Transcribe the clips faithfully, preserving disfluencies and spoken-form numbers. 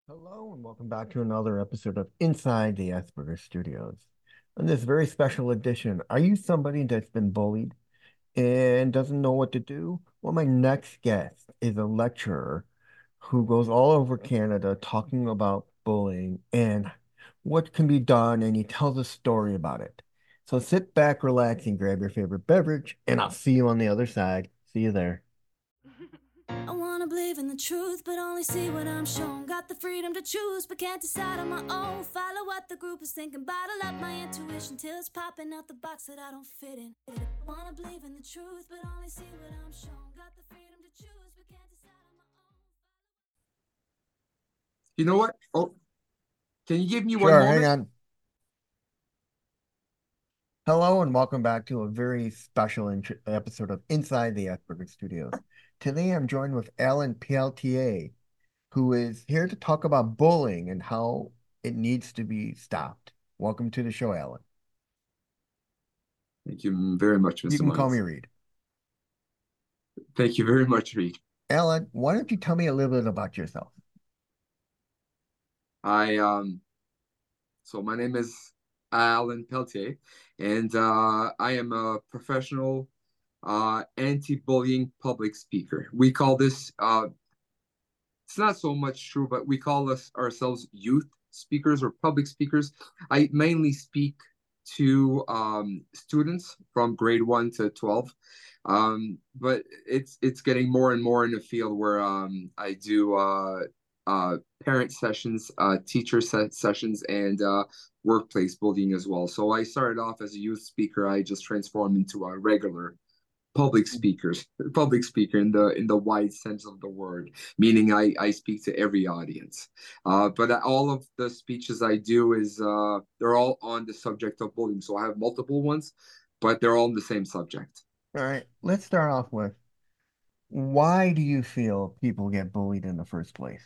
Hello and welcome back to another episode of Inside the Asperger Studios. In this very special edition, are you somebody that's been bullied and doesn't know what to do? Well, my next guest is a lecturer who goes all over Canada talking about bullying and what can be done, and he tells a story about it. So sit back, relax, and grab your favorite beverage, and I'll see you on the other side. See you there. I wanna believe in the truth, but only see what I'm shown. Got the freedom to choose, but can't decide on my own. Follow what the group is thinking, bottle up my intuition till it's popping out the box that I don't fit in. I wanna believe in the truth, but only see what I'm shown. Got the freedom to choose, but can't decide on my own. You know what? Oh, can you give me one Sure, hang moment? on. Hello and welcome back to a very special int- episode of Inside the Asperger Studios. Today I'm joined with Alan Peltier, who is here to talk about bullying and how it needs to be stopped. Welcome to the show, Alan. Thank you very much, You mister can call me Miles. Reed. Thank you very much, Reed. Alan, why don't you tell me a little bit about yourself? I um so my name is Alan Peltier, and uh, I am a professional uh, anti-bullying public speaker. We call this uh, it's not so much true, but we call us ourselves youth speakers or public speakers. I mainly speak to um, students from grade one to twelve. Um, but it's it's getting more and more in the field where um, I do uh, uh, parent sessions, uh, teacher se sessions, and uh, workplace bullying as well. So I started off as a youth speaker. I just transformed into a regular public speakers public speaker in the in the wide sense of the word, meaning i i speak to every audience, uh but all of the speeches I do is uh they're all on the subject of bullying, so I have multiple ones, but they're all on the same subject. All right, let's start off with why do you feel people get bullied in the first place?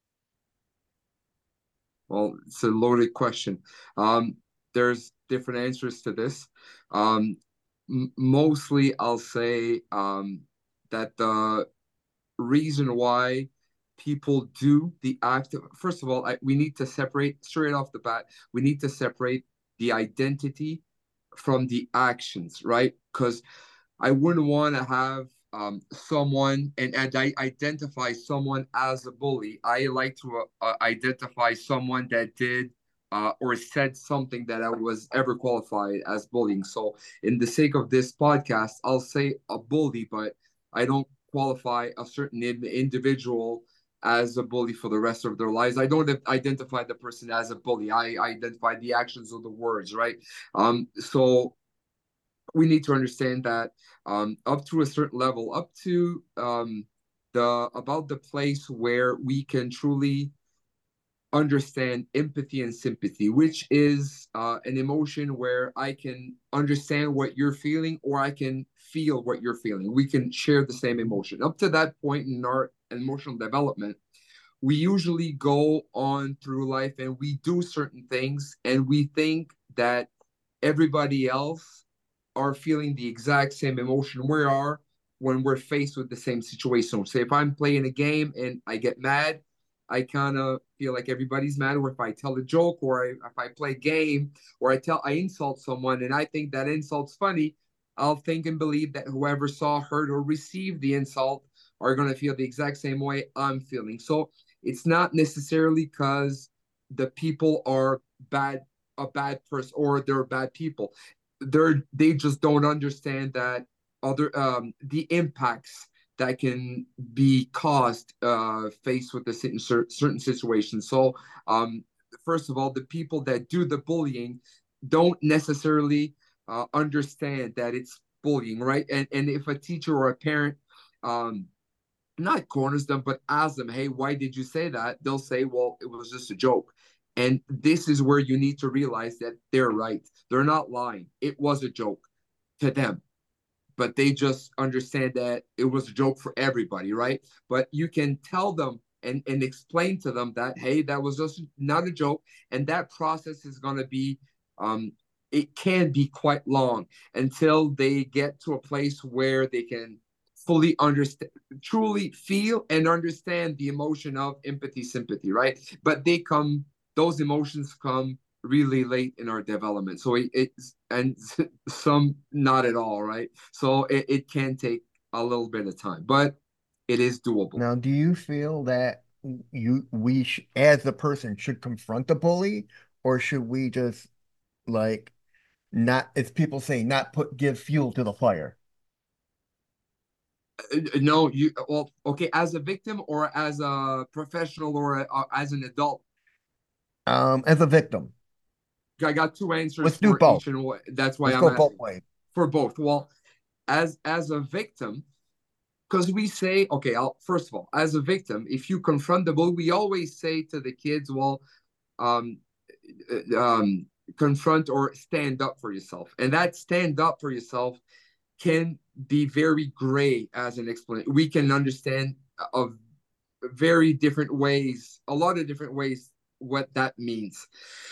Well, it's a loaded question. um there's different answers to this. um m- Mostly I'll say um that the reason why people do the act of, first of all, I, we need to separate straight off the bat. We need to separate the identity from the actions, right? Because I wouldn't want to have um, someone and, and I identify someone as a bully. I like to uh, uh, identify someone that did uh, or said something that I was ever qualified as bullying. So, in the sake of this podcast, I'll say a bully, but I don't qualify a certain individual as a bully for the rest of their lives. I don't identify the person as a bully. I identify the actions of the words, right? Um, so we need to understand that um, up to a certain level, up to um, the about the place where we can truly understand empathy and sympathy, which is uh, an emotion where I can understand what you're feeling or I can feel what you're feeling. We can share the same emotion. Up to that point in our emotional development, we usually go on through life and we do certain things and we think that everybody else are feeling the exact same emotion we are when we're faced with the same situation. Say if I'm playing a game and I get mad, I kind of feel like everybody's mad. Or if I tell a joke, or I, if I play a game, or I tell I insult someone and I think that insult's funny, I'll think and believe that whoever saw, heard, or received the insult are going to feel the exact same way I'm feeling. So it's not necessarily because the people are bad, a bad person, or they're bad people. They're they just don't understand that other um, the impacts that can be caused uh, faced with a certain certain situation. So um, first of all, the people that do the bullying don't necessarily uh, understand that it's bullying, right? And and if a teacher or a parent um, not corners them, but ask them, hey, why did you say that? They'll say, well, it was just a joke. And this is where you need to realize that they're right. They're not lying. It was a joke to them, but they just understand that it was a joke for everybody, right? But you can tell them and, and explain to them that, hey, that was just not a joke. And that process is going to be, um, it can be quite long until they get to a place where they can fully understand, truly feel and understand the emotion of empathy, sympathy, right? But they come, those emotions come really late in our development. So it, it's, and some not at all, right? So it, it can take a little bit of time, but it is doable. Now, do you feel that you we sh as the person should confront the bully, or should we just like not, as people say, not put give fuel to the fire? Uh, No, you, well, okay, as a victim or as a professional or, a, or as an adult. Um, as a victim, I got two answers let's do for both. each, and what, that's why Let's I'm go both asking ways. for both. Well, as as a victim, because we say, okay, I'll, first of all, as a victim, if you confront the bully, we always say to the kids, well, um, uh, um, confront or stand up for yourself, and that stand up for yourself can be very gray as an explanation. We can understand of very different ways, a lot of different ways, what that means.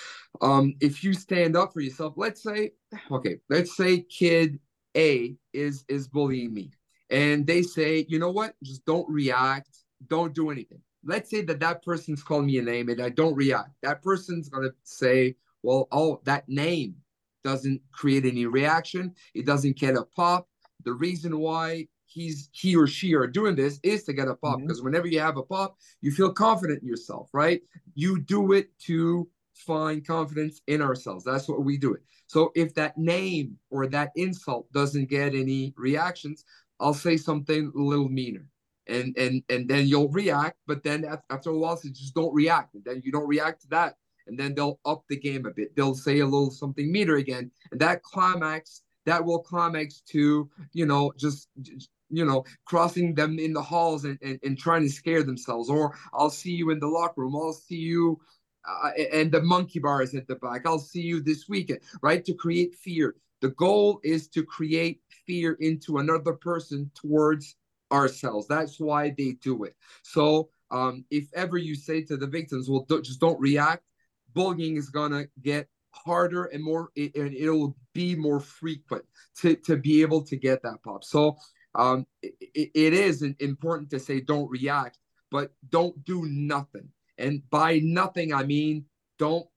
Um, if you stand up for yourself, let's say, okay, let's say kid A is is bullying me, and they say, you know what, just don't react, don't do anything. Let's say that that person's calling me a name and I don't react. That person's gonna say, well, oh, that name doesn't create any reaction. It doesn't get a pop. The reason why he's he or she are doing this is to get a pop, Mhm. because whenever you have a pop, you feel confident in yourself, right? You do it to find confidence in ourselves. That's what we do it. So if that name or that insult doesn't get any reactions, I'll say something a little meaner. And and and then you'll react, but then after a while, so just don't react. And then you don't react to that. And then they'll up the game a bit. They'll say a little something meaner again. And that climax, that will climax to, you know, just you know, crossing them in the halls and, and, and trying to scare themselves. Or I'll see you in the locker room. I'll see you uh, and the monkey bar is at the back. I'll see you this weekend, right? To create fear. The goal is to create fear into another person towards ourselves. That's why they do it. So um, if ever you say to the victims, well, don't, just don't react, bullying is going to get harder and more, and it'll be more frequent to, to be able to get that pop. So um, it, it is important to say don't react, but don't do nothing. And by nothing, I mean don't.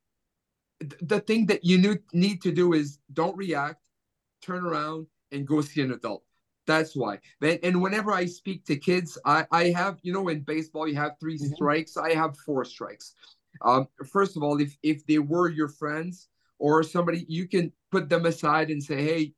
The thing that you need to do is don't react, turn around, and go see an adult. That's why. And whenever I speak to kids, I, I have, you know, in baseball, you have three Mhm. strikes. I have four strikes. Um, first of all, if, if they were your friends or somebody, you can put them aside and say, hey,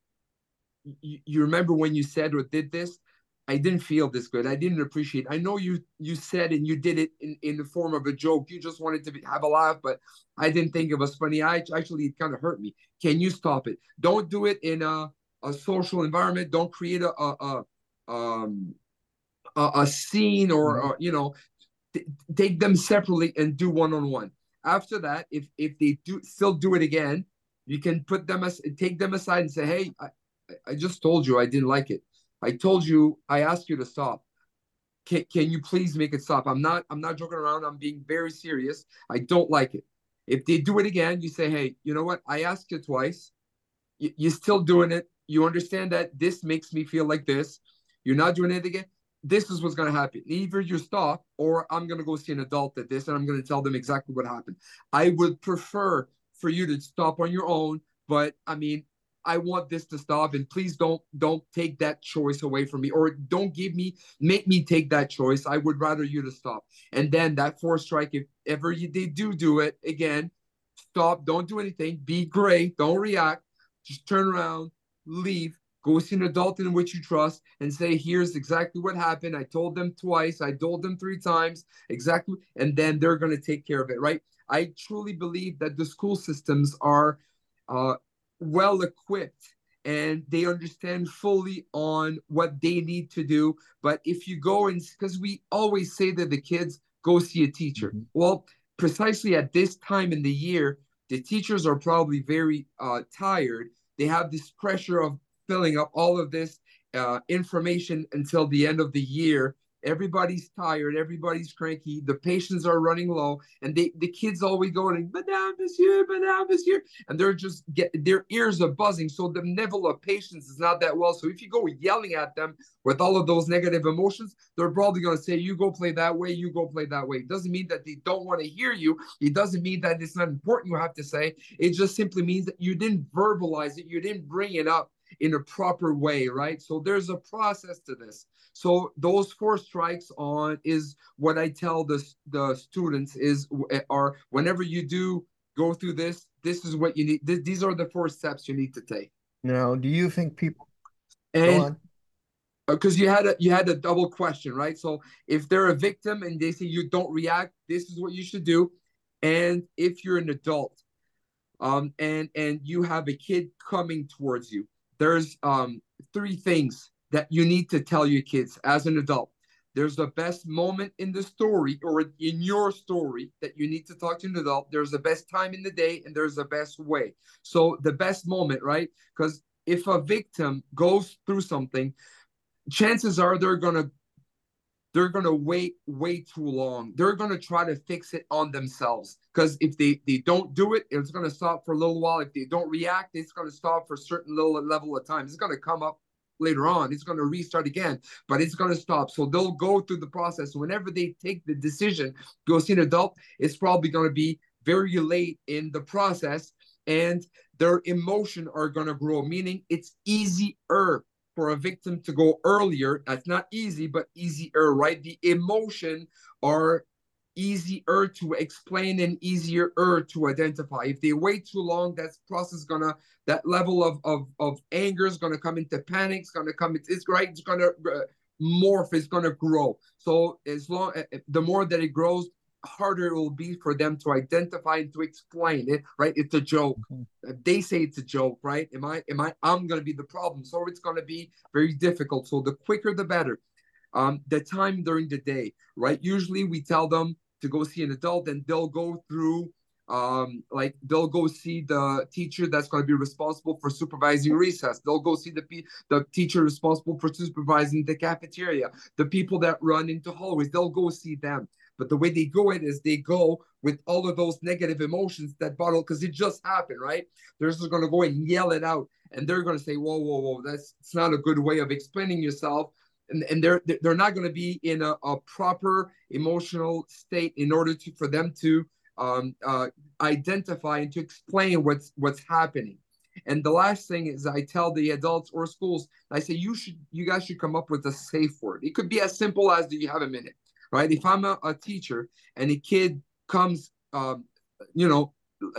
you, you remember when you said or did this? I didn't feel this good. I didn't appreciate. I know you you said and you did it in, in the form of a joke. You just wanted to be, have a laugh, but I didn't think it was funny. I actually it kind of hurt me. Can you stop it? Don't do it in a, a social environment. Don't create a a, a um a, a scene or, Mhm. or you know t- take them separately and do one on one. After that, if if they do still do it again, you can put them as take them aside and say, hey, I, I just told you I didn't like it. I told you, I asked you to stop. Can, can you please make it stop? I'm not I'm not joking around. I'm being very serious. I don't like it. If they do it again, you say, hey, you know what? I asked you twice. You, you're still doing it. You understand that this makes me feel like this. You're not doing it again. This is what's going to happen. Either you stop or I'm going to go see an adult at this and I'm going to tell them exactly what happened. I would prefer for you to stop on your own, but I mean, I want this to stop and please don't don't take that choice away from me or don't give me make me take that choice. I would rather you to stop. And then that fourth strike, if ever you, they do do it again, stop, don't do anything, be great, don't react, just turn around, leave, go see an adult in which you trust and say, here's exactly what happened. I told them twice, I told them three times, exactly. And then they're going to take care of it, right? I truly believe that the school systems are uh, well equipped and they understand fully on what they need to do. But if you go and, because we always say that the kids go see a teacher. Mhm. Well, precisely at this time in the year, the teachers are probably very uh, tired. They have this pressure of filling up all of this uh, information until the end of the year. Everybody's tired, everybody's cranky, the patients are running low, and they the kids always going, Madame, Monsieur, Madame, Monsieur, and they're just get their ears are buzzing. So the level of patience is not that well. So if you go yelling at them with all of those negative emotions, they're probably going to say, you go play that way, you go play that way. It doesn't mean that they don't want to hear you. It doesn't mean that it's not important you have to say. It just simply means that you didn't verbalize it, you didn't bring it up in a proper way, right? So there's a process to this. So those four strikes on is what I tell the, the students is, are whenever you do go through this, this is what you need. Th- these are the four steps you need to take. Now, do you think people go And on? because you had a you had a double question, right? So if they're a victim and they say you don't react, this is what you should do. And if you're an adult, um, and and you have a kid coming towards you, there's um three things that you need to tell your kids as an adult. There's the best moment in the story or in your story that you need to talk to an adult. There's the best time in the day and there's the best way. So the best moment, right? Because if a victim goes through something, chances are they're gonna they're gonna wait way too long. They're gonna try to fix it on themselves. Because if they they don't do it, it's gonna stop for a little while. If they don't react, it's gonna stop for a certain little level of time. It's gonna come up later on. It's gonna restart again, but it's gonna stop. So they'll go through the process. Whenever they take the decision to go see an adult, it's probably gonna be very late in the process, and their emotion are gonna grow. Meaning it's easier for a victim to go earlier. That's not easy, but easier, right? The emotion are easier to explain and easier to identify. If they wait too long, that process is gonna, that level of of, of anger is gonna come into panic. It's gonna come. It's right. It's gonna uh, morph. It's gonna grow. So as long, the more that it grows, harder it will be for them to identify and to explain it, right? It's a joke. Mm-hmm. They say it's a joke, right? Am I, am I, I'm going to be the problem. So it's going to be very difficult. So the quicker, the better. Um, the time during the day, right? Usually we tell them to go see an adult and they'll go through, um, like they'll go see the teacher that's going to be responsible for supervising recess. They'll go see the, the teacher responsible for supervising the cafeteria, the people that run into hallways. They'll go see them. But the way they go it is they go with all of those negative emotions that bottle, because it just happened, right? They're just going to go and yell it out. And they're going to say, whoa, whoa, whoa, that's it's not a good way of explaining yourself. And, and they're they're not going to be in a, a proper emotional state in order to for them to um, uh, identify and to explain what's what's happening. And the last thing is I tell the adults or schools, I say, you should you guys should come up with a safe word. It could be as simple as, do you have a minute? Right? If I'm a, a teacher and a kid comes, um, you know,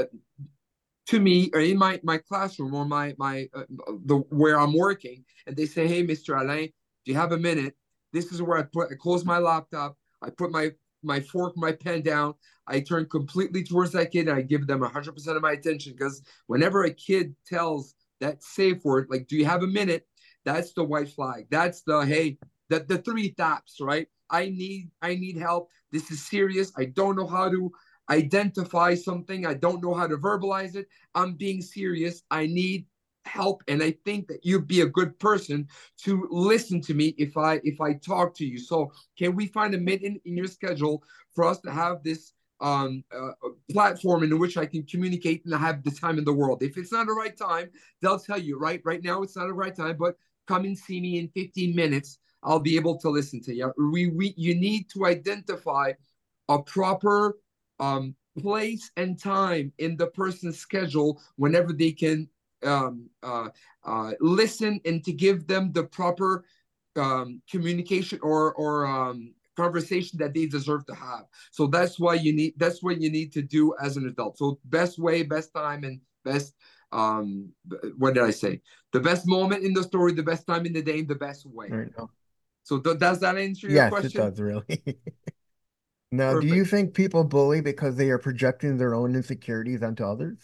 to me or in my, my classroom or my my uh, the where I'm working, and they say, hey, Mister Alain, do you have a minute? This is where I put I close my laptop, I put my my fork, my pen down, I turn completely towards that kid, and I give them one hundred percent of my attention. Because whenever a kid tells that safe word, like, do you have a minute? That's the white flag. That's the, hey, the, the three taps, right? I need I need help. This is serious. I don't know how to identify something. I don't know how to verbalize it. I'm being serious. I need help. And I think that you'd be a good person to listen to me if I if I talk to you. So can we find a minute in your schedule for us to have this um, uh, platform in which I can communicate and have the time in the world? If it's not the right time, they'll tell you, right? Right now, it's not the right time, but come and see me in fifteen minutes. I'll be able to listen to you. We, we, you need to identify a proper um, place and time in the person's schedule whenever they can um, uh, uh, listen, and to give them the proper um, communication or or um, conversation that they deserve to have. So that's why you need. That's what you need to do as an adult. So best way, best time, and best. Um, what did I say? The best moment in the story, the best time in the day, in the best way. Right. So th- does that answer your yes, question? Yes, it does, really. Now, Perfect. Do you think people bully because they are projecting their own insecurities onto others?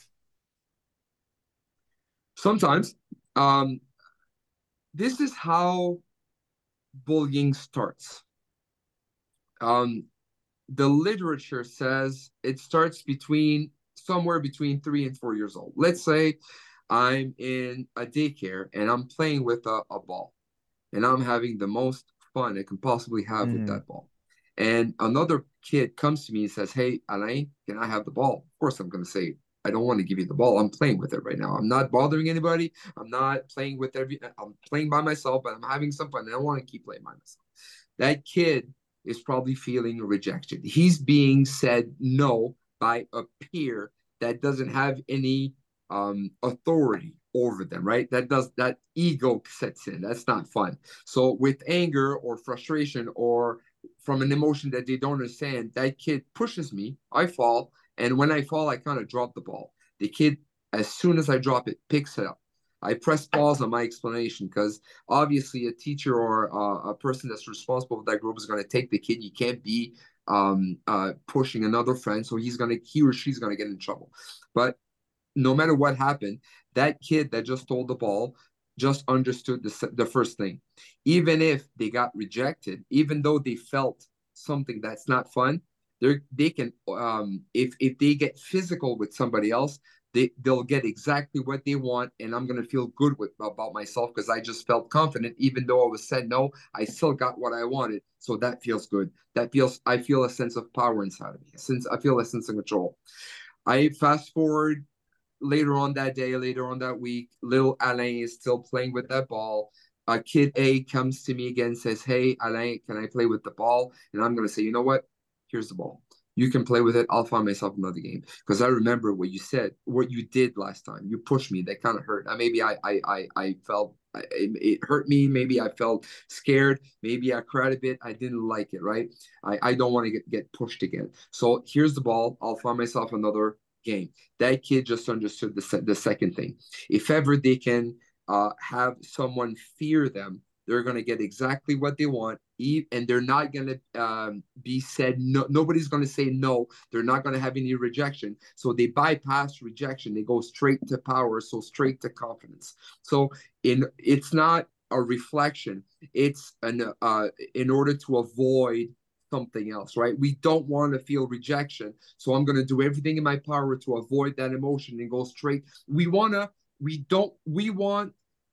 Sometimes. Um, this is how bullying starts. Um, the literature says it starts between somewhere between three and four years old. Let's say I'm in a daycare and I'm playing with a, a ball, and I'm having the most fun I can possibly have with Mm-hmm. that ball. And another kid comes to me and says, hey, Alain, can I have the ball? Of course, I'm going to say, I don't want to give you the ball. I'm playing with it right now. I'm not bothering anybody. I'm not playing with every, I'm playing by myself, but I'm having some fun. And I want to keep playing by myself. That kid is probably feeling rejected. He's being said no by a peer that doesn't have any um, authority over them, right? That does that ego sets in. That's not fun. So with anger or frustration or from an emotion that they don't understand, that kid pushes me, I fall, and when I fall, I kind of drop the ball. The kid, as soon as I drop it, picks it up. I press pause on my explanation because obviously a teacher or uh, a person that's responsible for that group is going to take the kid. You can't be um, uh, pushing another friend, so he's going to, he or she's going to get in trouble. But no matter what happened, that kid that just stole the ball just understood the, the first thing. Even if they got rejected, even though they felt something that's not fun, they they can um, if if they get physical with somebody else, they they'll get exactly what they want, and I'm gonna feel good with about myself because I just felt confident, even though I was said no, I still got what I wanted. So that feels good. That feels I feel a sense of power inside of me. Since I feel a sense of control. I fast forward later on that day, later on that week, little Alain is still playing with that ball. Uh, kid A comes to me again and says, hey, Alain, can I play with the ball? And I'm going to say, you know what? Here's the ball. You can play with it. I'll find myself another game. Because I remember what you said, what you did last time. You pushed me. That kind of hurt. Uh, maybe I, I, I, I felt it, it hurt me. Maybe I felt scared. Maybe I cried a bit. I didn't like it, right? I, I don't want to get, get pushed again. So here's the ball. I'll find myself another game. That kid just understood the, se- the second thing. If ever they can uh, have someone fear them, they're going to get exactly what they want, and they're not going to um, be said no. Nobody's going to say no. They're not going to have any rejection. So they bypass rejection. They go straight to power, so straight to confidence. So in it's not a reflection. It's an uh, in order to avoid something else, right? We don't want to feel rejection. So I'm going to do everything in my power to avoid that emotion and go straight. We want to, we don't, we want,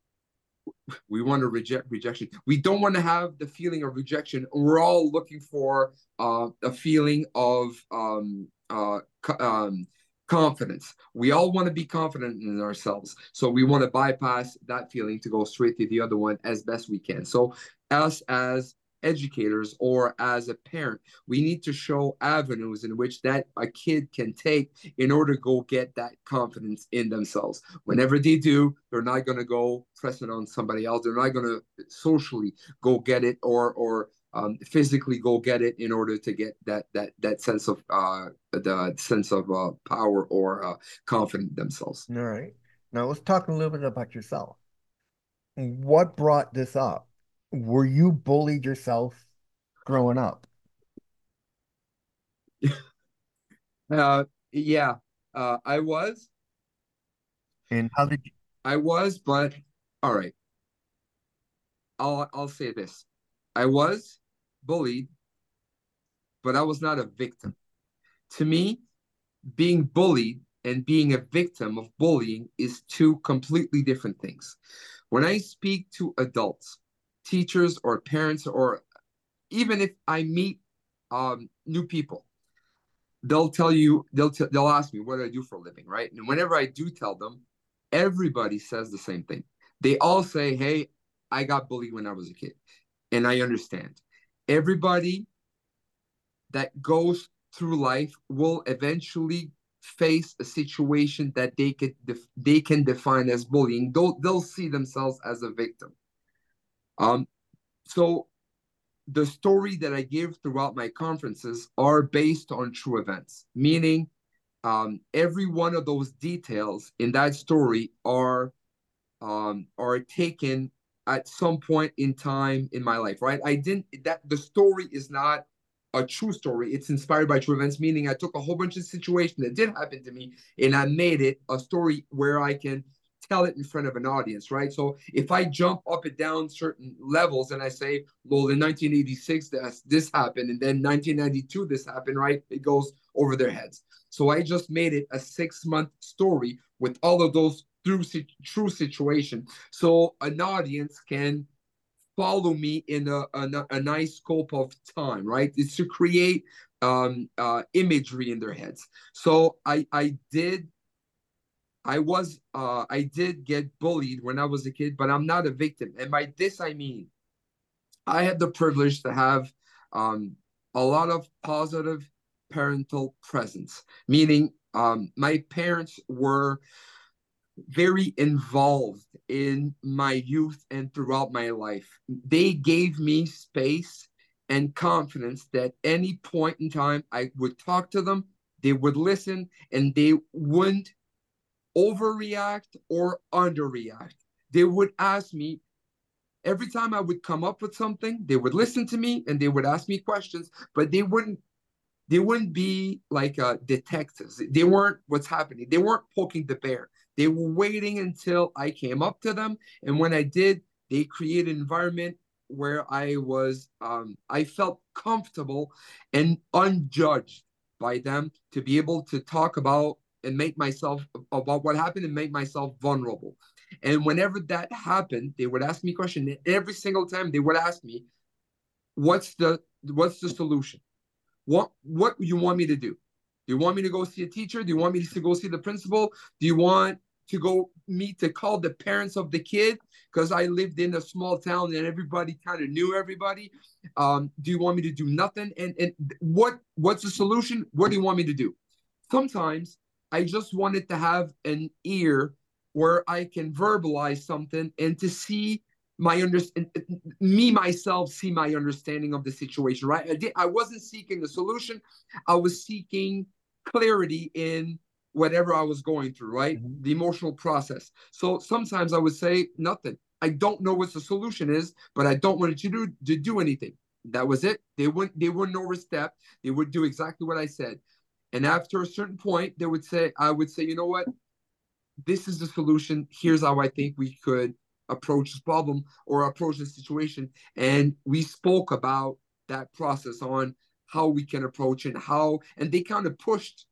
we want to reject rejection. We don't want to have the feeling of rejection. We're all looking for uh, a feeling of um, uh, um, confidence. We all want to be confident in ourselves. So we want to bypass that feeling to go straight to the other one as best we can. So us as educators or as a parent, we need to show avenues in which that a kid can take in order to go get that confidence in themselves. Whenever they do, they're not going to go press it on somebody else. They're not going to socially go get it or or um, physically go get it in order to get that that that sense of uh, the sense of uh, power or uh, confidence themselves. All right. Now let's talk a little bit about yourself. What brought this up? Were you bullied yourself growing up? Uh, yeah, uh, I was, And how did you? I was, but all right. I'll I'll say this. I was bullied, but I was not a victim. To me, being bullied and being a victim of bullying is two completely different things. When I speak to adults, teachers or parents, or even if I meet um, new people, they'll tell you, they'll t- they'll ask me what do I do for a living, right? And whenever I do tell them, everybody says the same thing. They all say, "Hey, I got bullied when I was a kid," and I understand. Everybody that goes through life will eventually face a situation that they could def- they can define as bullying. They'll they'll see themselves as a victim. Um, so the story that I give throughout my conferences are based on true events, meaning um, every one of those details in that story are um, are taken at some point in time in my life, right? I didn't that the story is not a true story. It's inspired by true events, meaning I took a whole bunch of situations that did happen to me and I made it a story where I can tell it in front of an audience, right? So if I jump up and down certain levels and I say, well, in nineteen eighty-six, this, this happened, and then nineteen ninety-two, this happened, right? It goes over their heads. So I just made it a six month story with all of those through true situation. So an audience can follow me in a, a, a nice scope of time, right? It's to create um, uh, imagery in their heads. So I I did I was uh, I did get bullied when I was a kid, but I'm not a victim. And by this I mean I had the privilege to have um, a lot of positive parental presence, meaning um, my parents were very involved in my youth and throughout my life. They gave me space and confidence that any point in time I would talk to them, they would listen, and they wouldn't overreact or underreact. They would ask me every time I would come up with something, they would listen to me and they would ask me questions, but they wouldn't they wouldn't be like uh, detectives. They weren't what's happening. They weren't poking the bear. They were waiting until I came up to them. And when I did, they created an environment where I was, um, I felt comfortable and unjudged by them to be able to talk about and make myself about what happened and make myself vulnerable. And whenever that happened, they would ask me questions. And every single time they would ask me, what's the what's the solution? What what you want me to do? Do you want me to go see a teacher? Do you want me to go see the principal? Do you want to go meet to call the parents of the kid? Because I lived in a small town and everybody kind of knew everybody. Um, do you want me to do nothing? And and what what's the solution? What do you want me to do? Sometimes I just wanted to have an ear where I can verbalize something and to see my understand me myself see my understanding of the situation, right? I did I wasn't seeking a solution. I was seeking clarity in whatever I was going through, right? Mm-hmm. The emotional process. So sometimes I would say nothing. I don't know what the solution is, but I don't want you to do, to do anything. That was it. They wouldn't they wouldn't overstep. They would do exactly what I said. And after a certain point, they would say, I would say, you know what? This is the solution. Here's how I think we could approach this problem or approach the situation. And we spoke about that process on how we can approach and how, and they kind of pushed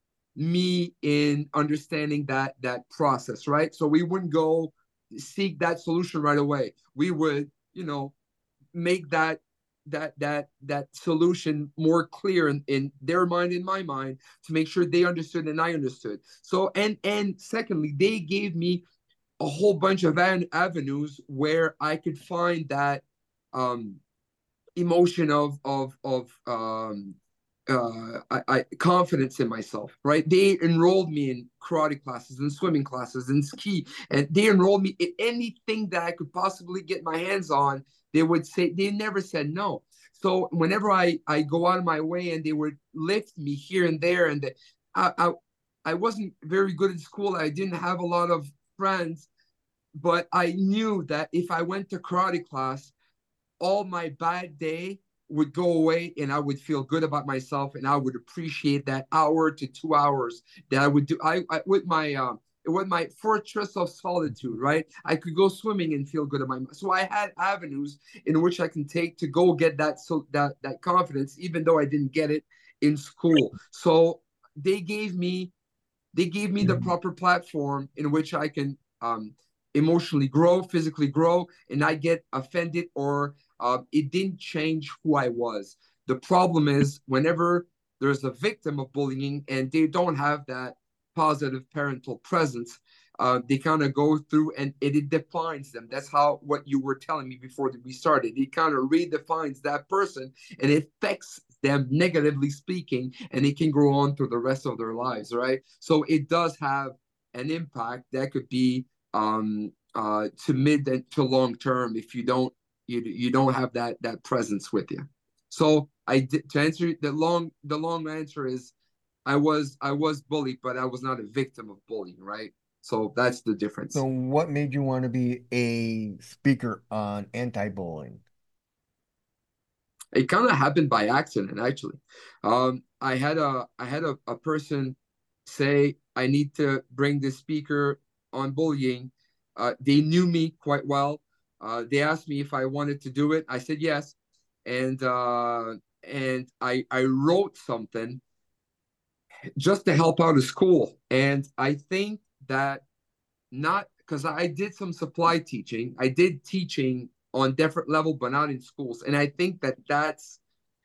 me in understanding that that process, right? So we wouldn't go seek that solution right away. We would, you know, make that that that that solution more clear in, in their mind, in my mind, to make sure they understood and I understood. So and and secondly, they gave me a whole bunch of an- avenues where I could find that um, emotion of of of um, uh, I, I confidence in myself. Right? They enrolled me in karate classes and swimming classes and ski, and they enrolled me in anything that I could possibly get my hands on. They would say they never said no. So whenever I I go out of my way and they would lift me here and there, and the, I, I I wasn't very good in school. I didn't have a lot of friends, but I knew that if I went to karate class, all my bad day would go away and I would feel good about myself and I would appreciate that hour to two hours that I would do. I, I with my um with my fortress of solitude, right? I could go swimming and feel good about myself. So I had avenues in which I can take to go get that so that that confidence, even though I didn't get it in school. So they gave me they gave me the proper platform in which I can um emotionally grow, physically grow, and I get offended or uh, it didn't change who I was. The problem is whenever there's a victim of bullying and they don't have that positive parental presence, uh, they kind of go through and it, it defines them. That's how what you were telling me before we started. It kind of redefines that person and it affects them negatively speaking, and it can go on through the rest of their lives, right? So it does have an impact that could be um, uh, to mid and to long term if you don't you you don't have that that presence with you. So I did to answer the long the long answer is I was I was bullied, but I was not a victim of bullying, right? So that's the So difference. what made you want to be a speaker on anti-bullying? It kind of happened by accident, actually. Um, I had a I had a, a person say I need to bring this speaker on bullying. Uh, they knew me quite well. Uh, they asked me if I wanted to do it. I said yes, and uh, and I I wrote something just to help out a school. And I think that not because I did some supply teaching. I did teaching on different level, but not in schools. And I think that that's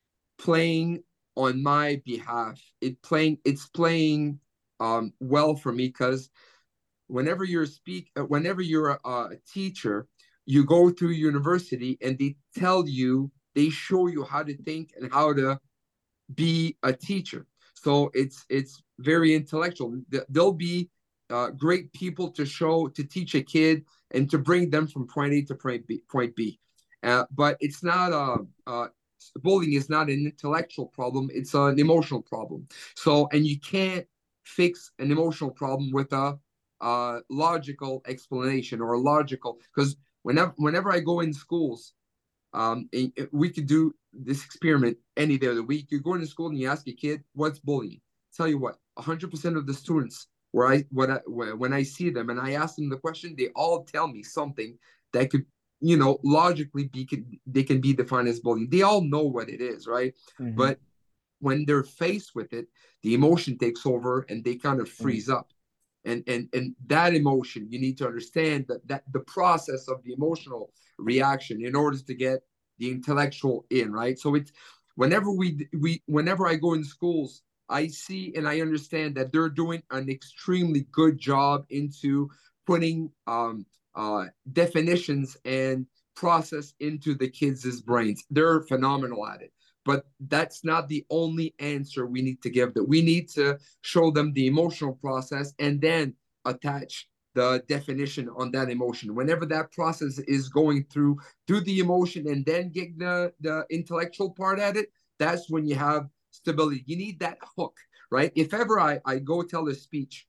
playing on my behalf. It playing it's playing um, well for me because whenever you're speak, uh, whenever you're a, a teacher, you go through university and they tell you, they show you how to think and how to be a teacher. So it's it's very intellectual. There'll be uh, great people to show to teach a kid and to bring them from point A to point B. Point B. Uh, but it's not a, a bullying is not an intellectual problem. It's an emotional problem. So and you can't fix an emotional problem with a, a logical explanation or a logical because whenever whenever I go in schools, um, we could do this experiment any day of the week. You go into school and you ask a kid, "What's bullying?" Tell you what, one hundred percent of the students, where I what I, when I see them and I ask them the question, they all tell me something that could, you know, logically be they can be defined as bullying. They all know what it is, right? Mm-hmm. But when they're faced with it, the emotion takes over and they kind of freeze mm-hmm. up. And, and and that emotion, you need to understand that that the process of the emotional reaction in order to get the intellectual in, right? So it's whenever we we whenever I go in schools, I see and I understand that they're doing an extremely good job into putting um, uh, definitions and process into the kids' brains. They're phenomenal at it. But that's not the only answer we need to give. That we need to show them the emotional process and then attach the definition on that emotion. Whenever that process is going through through the emotion and then get the, the intellectual part at it, that's when you have stability. You need that hook, right? If ever I, I go tell a speech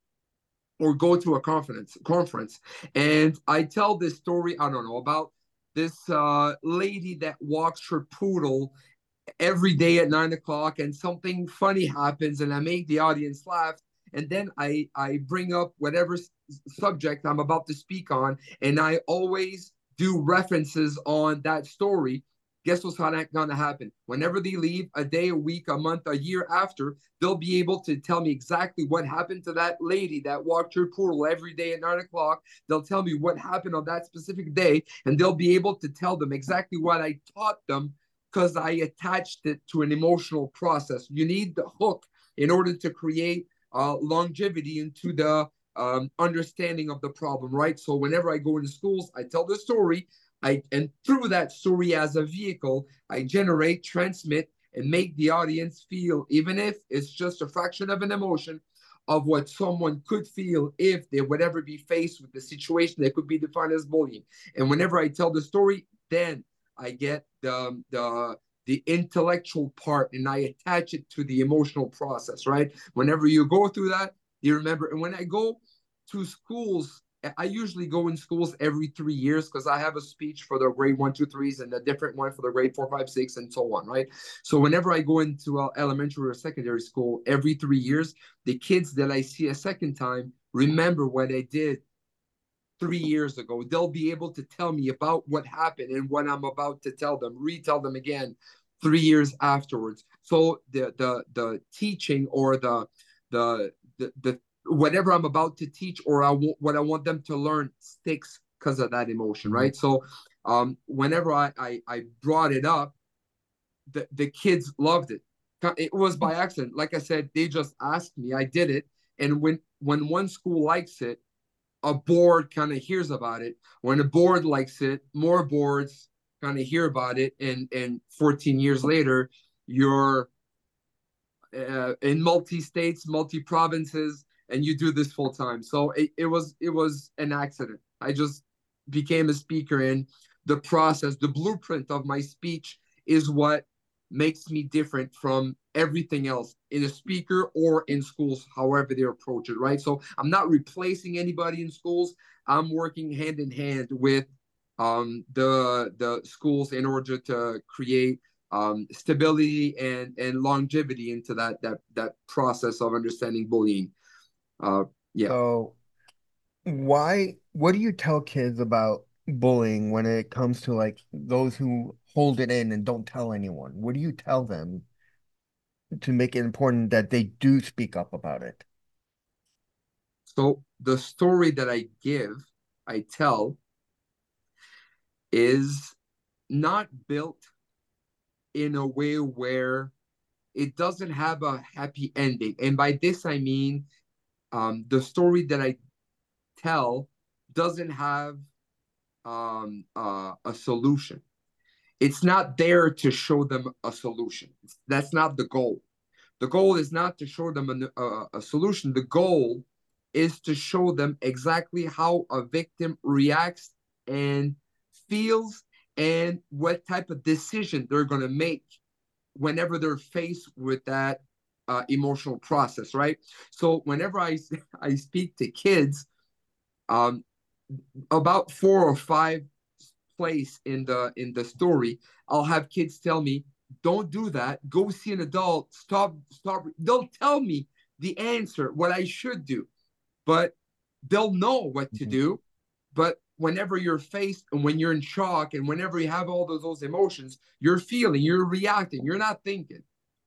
or go to a conference, conference and I tell this story, I don't know, about this uh, lady that walks her poodle every day at nine o'clock and something funny happens and I make the audience laugh. And then I, I bring up whatever subject I'm about to speak on. And I always do references on that story. Guess what's going to happen? Whenever they leave a day, a week, a month, a year after, they'll be able to tell me exactly what happened to that lady that walked her poodle every day at nine o'clock. They'll tell me what happened on that specific day. And they'll be able to tell them exactly what I taught them because I attached it to an emotional process. You need the hook in order to create uh, longevity into the um, understanding of the problem, right? So whenever I go into schools, I tell the story, I and through that story as a vehicle, I generate, transmit, and make the audience feel, even if it's just a fraction of an emotion, of what someone could feel if they would ever be faced with the situation that could be defined as bullying. And whenever I tell the story, then I get the, the the intellectual part and I attach it to the emotional process, right? Whenever you go through that, you remember. And when I go to schools, I usually go in schools every three years because I have a speech for the grade one, two, threes and a different one for the grade four, five, six, and so on, right? So whenever I go into uh, elementary or secondary school every three years, the kids that I see a second time remember what I did three years ago. They'll be able to tell me about what happened and what I'm about to tell them, retell them again three years afterwards. So the the the teaching or the the the, the whatever I'm about to teach or I w- what I want them to learn sticks because of that emotion, right? So um, whenever I, I I brought it up, the the kids loved it. It was by accident. Like I said, they just asked me. I did it, and when when one school likes it, a board kind of hears about it. When a board likes it, more boards kind of hear about it. And, and fourteen years later, you're uh, in multi-states, multi-provinces, and you do this full time. So it, it was it was an accident. I just became a speaker, and the process, the blueprint of my speech is what makes me different from everything else in a speaker or in schools, however they approach it, right? So I'm not replacing anybody in schools. I'm working hand in hand with um, the the schools in order to create um, stability and and longevity into that that that process of understanding bullying. Uh, yeah. So why, what do you tell kids about bullying when it comes to like those who hold it in and don't tell anyone? What do you tell them to make it important that they do speak up about it? So the story that I give, I tell, is not built in a way where it doesn't have a happy ending. And by this, I mean um, the story that I tell doesn't have um, uh, a solution. It's not there to show them a solution. That's not the goal. The goal is not to show them a, a, a solution. The goal is to show them exactly how a victim reacts and feels and what type of decision they're going to make whenever they're faced with that uh, emotional process, right? So whenever I, I speak to kids, um, about four or five place in the in the story, I'll have kids tell me, don't do that, go see an adult, stop stop they'll tell me the answer, what I should do, but they'll know what to Mhm. do. But whenever you're faced and when you're in shock and whenever you have all those, those emotions, you're feeling, you're reacting, you're not thinking.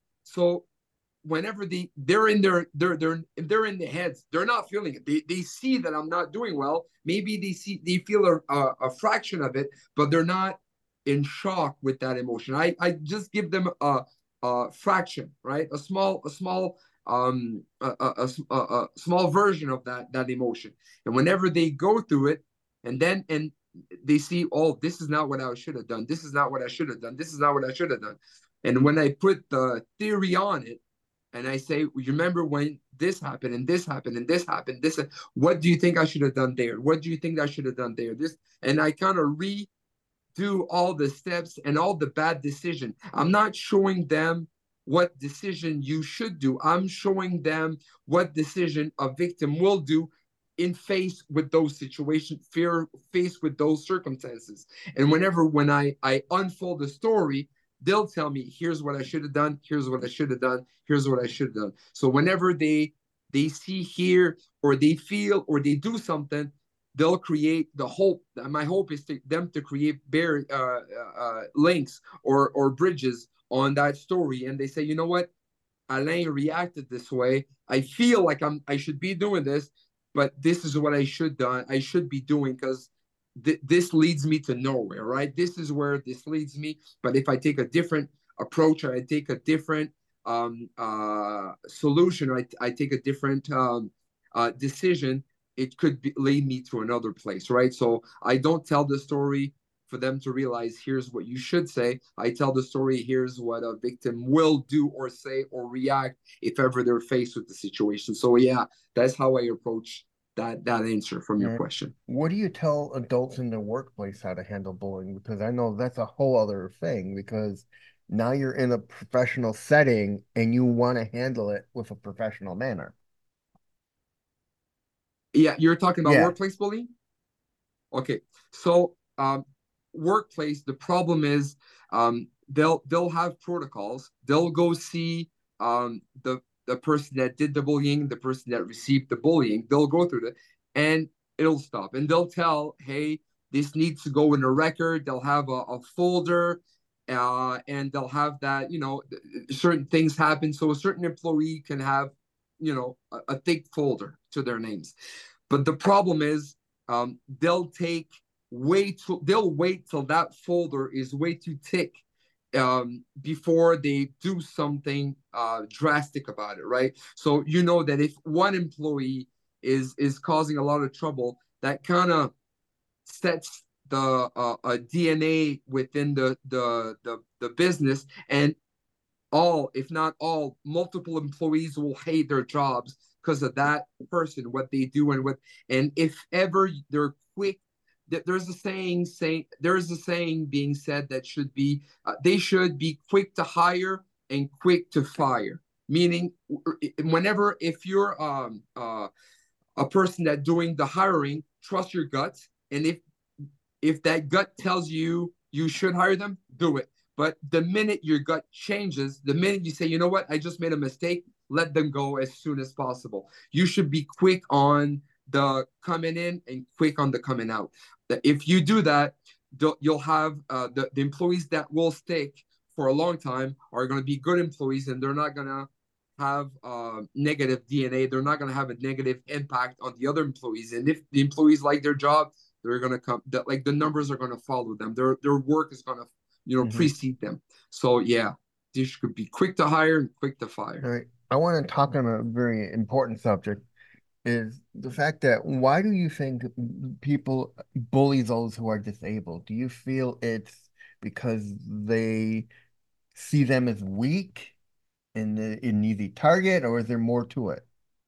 So whenever they they're in their they're they're they're in the heads, they're not feeling it. They they see that I'm not doing well. Maybe they see they feel a, a, a fraction of it, but they're not in shock with that emotion. I I just give them a a fraction, right? A small a small um a, a, a, a small version of that that emotion. And whenever they go through it, and then and they see, oh, this is not what I should have done. This is not what I should have done. This is not what I should have done. And when I put the theory on it, and I say, well, you remember when this happened and this happened and this happened, this, what do you think I should have done there? What do you think I should have done there? This, and I kind of redo all the steps and all the bad decision. I'm not showing them what decision you should do. I'm showing them what decision a victim will do in face with those situations, fear faced with those circumstances. And whenever when I I unfold the story, they'll tell me, here's what I should have done, here's what I should have done, here's what I should have done. So whenever they they see, hear, or they feel, or they do something, they'll create the hope. My hope is to them to create bar- uh, uh, links or or bridges on that story, and they say, you know what, Alain reacted this way. I feel like I'm I should be doing this, but this is what I should done. I should be doing because th- this leads me to nowhere, right? This is where this leads me. But if I take a different approach, or I take a different um, uh, solution, or I, I take a different um, uh, decision, it could be, lead me to another place, right? So I don't tell the story for them to realize here's what you should say. I tell the story, here's what a victim will do or say or react if ever they're faced with the situation. So yeah, that's how I approach that that answer from your And question. what do you tell adults in the workplace how to handle bullying? Because I know that's a whole other thing, because now you're in a professional setting and you want to handle it with a professional manner. Yeah, you're talking about Yeah. workplace bullying? Okay. So um workplace, the problem is um they'll they'll have protocols. They'll go see um the the person that did the bullying, the person that received the bullying. They'll go through it and it'll stop. And they'll tell, hey, this needs to go in a record. They'll have a, a folder, uh, and they'll have that, you know, certain things happen. So a certain employee can have, you know, a, a thick folder to their names. But the problem is, um, they'll take way too, they'll wait till that folder is way too thick um, before they do something uh, drastic about it, right? So you know that if one employee is is causing a lot of trouble, that kind of sets the uh, a D N A within the, the the the business, and all, if not all, multiple employees will hate their jobs because of that person, what they do, and what. And if ever they're quick, there's a saying saying there's a saying being said that should be uh, they should be quick to hire and quick to fire. Meaning, whenever if you're um uh a person that doing the hiring, trust your gut, and if if that gut tells you you should hire them, do it. But the minute your gut changes, the minute you say, you know what, I just made a mistake, let them go as soon as possible. You should be quick on the coming in and quick on the coming out. If you do that, you'll have uh, the, the employees that will stick for a long time are going to be good employees, and they're not going to have uh, negative D N A. They're not going to have a negative impact on the other employees. And if the employees like their job, they're gonna come. That like the numbers are gonna follow them. Their their work is gonna, you know, Hmm. precede them. So yeah, they should be quick to hire and quick to fire. All right. I want to talk on a very important subject, is the fact that why do you think people bully those who are disabled? Do you feel it's because they see them as weak and an easy target, or is there more to it?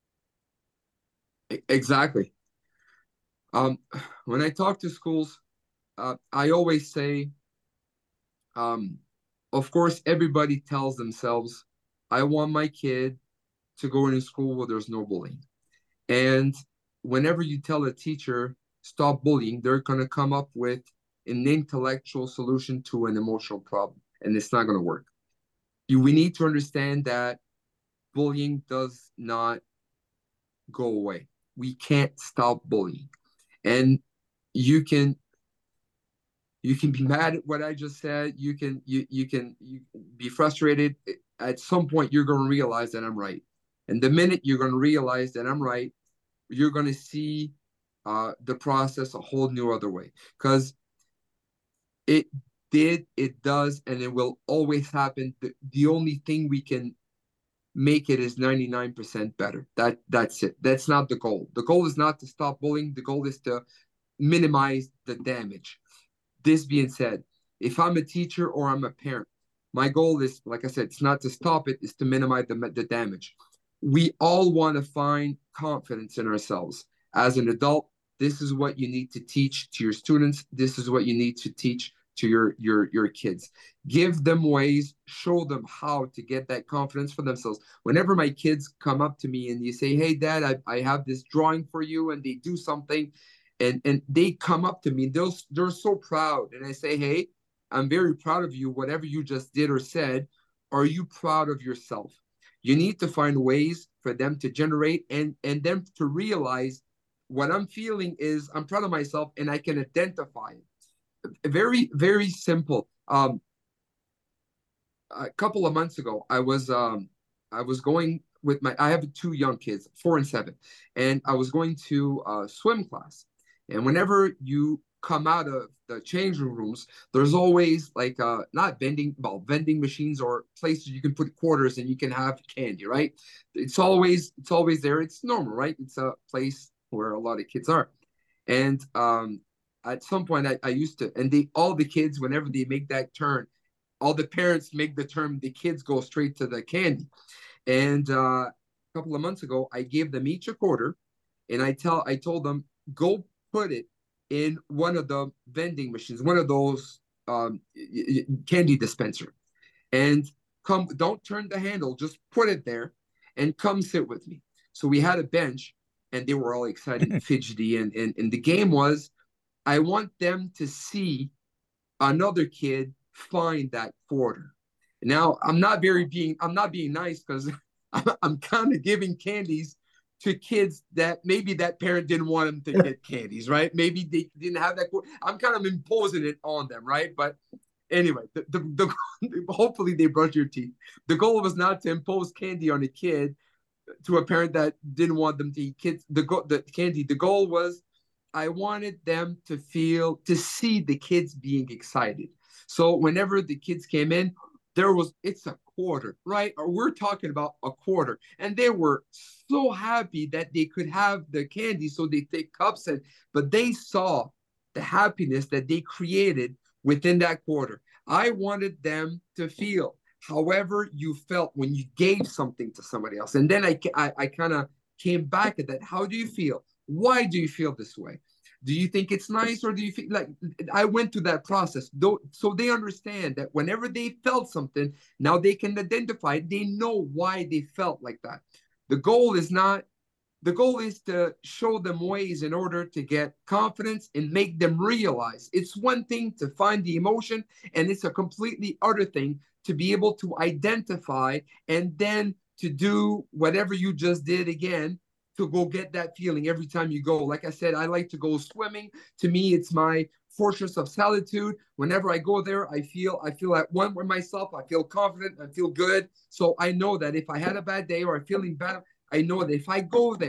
E- Exactly. Um, when I talk to schools, uh, I always say, um, of course, everybody tells themselves, I want my kid to go into school where there's no bullying. And whenever you tell a teacher, stop bullying, they're going to come up with an intellectual solution to an emotional problem, and it's not going to work. You, we need to understand that bullying does not go away. We can't stop bullying. And you can you can be mad at what I just said. You can you you can you be frustrated. At some point, you're going to realize that I'm right. And the minute you're going to realize that I'm right, you're going to see uh, the process a whole new other way. Because it did, it does, and it will always happen. The, the only thing we can make it is ninety-nine percent better. That that's it. That's not the goal. The goal is not to stop bullying. The goal is to minimize the damage. This being said, if I'm a teacher or I'm a parent, my goal is, like I said, it's not to stop it, it's to minimize the, the damage. We all want to find confidence in ourselves. As an adult, this is what you need to teach to your students. This is what you need to teach to your your your kids. Give them ways, show them how to get that confidence for themselves. Whenever my kids come up to me and you say, hey dad, I, I have this drawing for you, and they do something, and and they come up to me, they're, they're so proud, and I say, hey, I'm very proud of you, whatever you just did or said. Are you proud of yourself? You need to find ways for them to generate and and them to realize what I'm feeling is I'm proud of myself and I can identify it. Very, very simple. Um, a couple of months ago, I was um, I was going with my. I have two young kids, four and seven, and I was going to uh, swim class. And whenever you come out of the changing rooms, there's always like uh, not vending, well, vending machines or places you can put quarters and you can have candy, right? It's always it's always there. It's normal, right? It's a place where a lot of kids are, and um, at some point I, I used to, and they all the kids whenever they make that turn, all the parents make the turn, the kids go straight to the candy. And uh, a couple of months ago, I gave them each a quarter, and I tell I told them go put it in one of the vending machines, one of those um, candy dispenser, and come. Don't turn the handle, just put it there, and come sit with me. So we had a bench, and they were all excited and fidgety, and and, and the game was I want them to see another kid find that quarter. Now I'm not very being I'm not being nice because I'm, I'm kind of giving candies to kids that maybe that parent didn't want them to get candies, right? Maybe they didn't have that. I'm kind of imposing it on them, right? But anyway, the, the, the hopefully they brush your teeth. The goal was not to impose candy on a kid to a parent that didn't want them to eat kids the go the candy. The goal was I wanted them to feel to see the kids being excited. So whenever the kids came in, there was it's a quarter, right? Or we're talking about a quarter, and they were so happy that they could have the candy, so they take cups and but they saw the happiness that they created within that quarter. I wanted them to feel however you felt when you gave something to somebody else. And then I, I, I kind of came back at that. How do you feel? Why do you feel this way? Do you think it's nice, or do you feel like I went through that process? Though, so they understand that whenever they felt something, now they can identify, they know why they felt like that. The goal is not, the goal is to show them ways in order to get confidence and make them realize it's one thing to find the emotion, and it's a completely other thing to be able to identify and then to do whatever you just did again to go get that feeling every time you go. Like I said, I like to go swimming. To me, it's my fortress of solitude. Whenever I go there, I feel I feel at one with myself. I feel confident. I feel good. So I know that if I had a bad day or I'm feeling bad, I know that if I go there,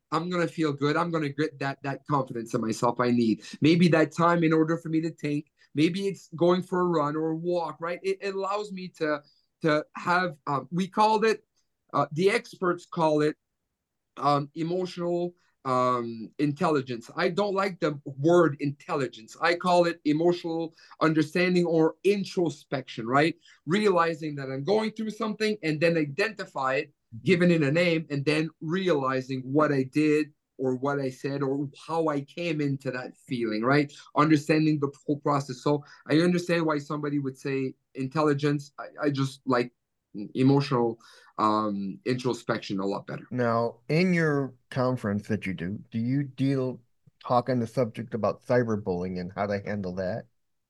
I'm gonna feel good. I'm gonna get that that confidence in myself I need. Maybe that time in order for me to think. Maybe it's going for a run or a walk, right? It, it allows me to to have. Um, we called it. Uh, the experts call it um, emotional um, intelligence. I don't like the word intelligence. I call it emotional understanding or introspection, right? Realizing that I'm going through something and then identify it, giving it a name, and then realizing what I did or what I said or how I came into that feeling, right? Understanding the whole process. So I understand why somebody would say intelligence. I, I just like emotional um, introspection a lot better. Now, in your conference that you do, do you deal talk on the subject about cyberbullying and how to handle that?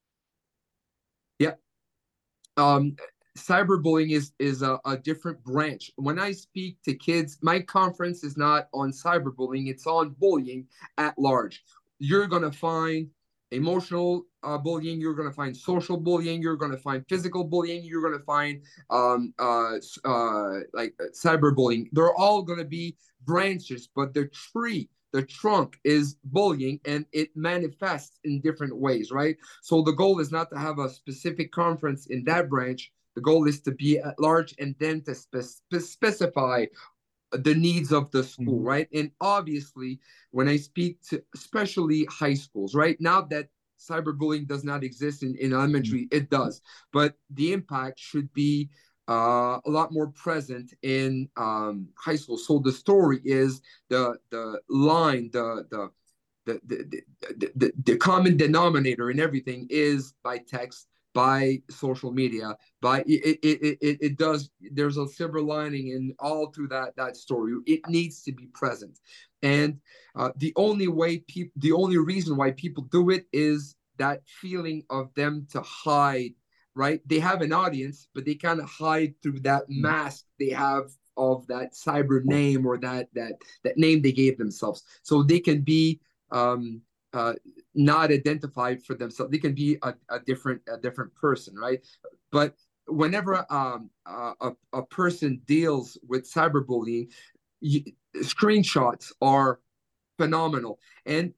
Yeah. Um, cyberbullying is is a, a different branch. When I speak to kids, my conference is not on cyberbullying, it's on bullying at large. You're gonna find emotional uh, bullying, you're gonna find social bullying, you're gonna find physical bullying, you're gonna find um, uh, uh, like uh, cyberbullying. They're all gonna be branches, but the tree, the trunk is bullying, and it manifests in different ways, right? So the goal is not to have a specific conference in that branch. The goal is to be at large and then to spe- spe- specify the needs of the school, Mhm. right? And obviously, when I speak to especially high schools, right? Now that cyberbullying does not exist in, in elementary, it does. But the impact should be uh, a lot more present in um, high school. So the story is the the line, the the the the, the, the, the common denominator in everything is by text, by social media, by it, it, it, it does. There's a silver lining in all through that that story. It needs to be present, and uh, the only way people, the only reason why people do it is that feeling of them to hide. Right? They have an audience, but they kind of hide through that mask they have of that cyber name or that that that name they gave themselves, so they can be um, uh, not identified for themselves. They can be a, a different a different person, right? But whenever um, a, a person deals with cyberbullying, you, screenshots are phenomenal, and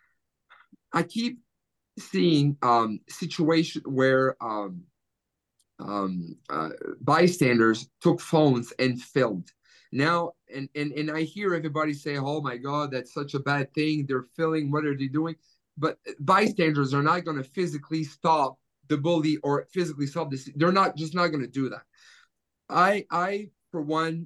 I keep seeing um, situation where um, um, uh, bystanders took phones and filmed. Now, and, and and I hear everybody say, "Oh my God, that's such a bad thing. They're filming. What are they doing?" But bystanders are not going to physically stop the bully or physically stop this. They're not just not going to do that. I I for one